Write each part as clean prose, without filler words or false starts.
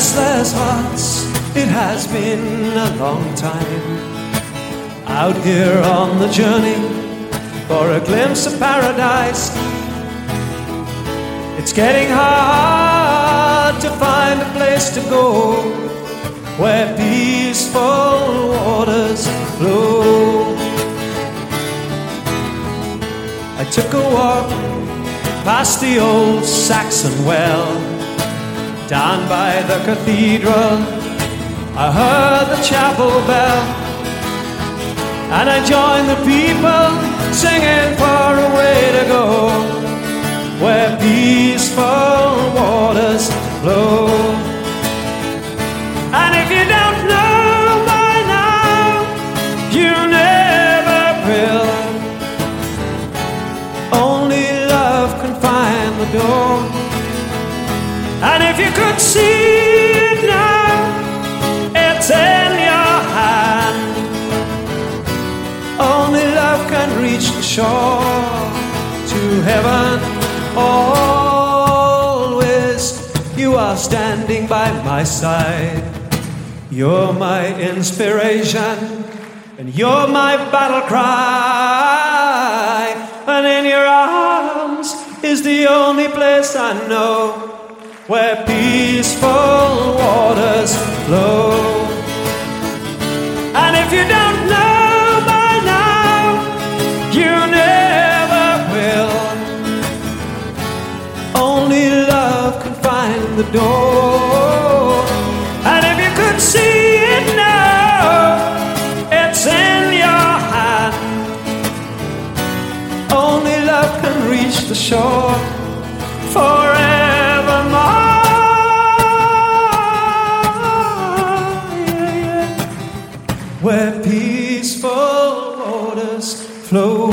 restless hearts, it has been a long time. Out here on the journey for a glimpse of paradise. It's getting hard to find a place to go where peaceful waters flow. I took a walk past the old Saxon well. Down by the cathedral I heard the chapel bell, and I joined the people singing far away to go where peaceful waters flow. And if you don't know by now, you never will. Only love can find the door. And if you could see it now, it's in your hand. Only love can reach the shore to heaven. Always you are standing by my side. You're my inspiration, and you're my battle cry. And in your arms is the only place I know where peaceful waters flow. And if you don't know by now, you never will. Only love can find the door. And if you could see it now, it's in your hand. Only love can reach the shore forevermore. Where peaceful waters flow.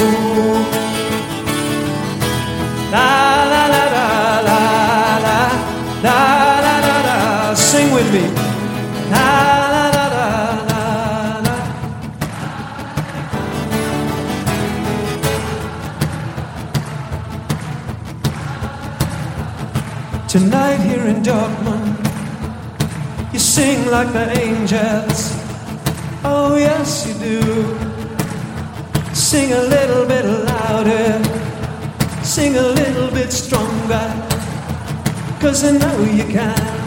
La la la la la la la la la la. Sing with me. La la la la la la. Tonight here in Dortmund, you sing like the angels. Oh yes you do. Sing a little bit louder, sing a little bit stronger, 'cause I know you can.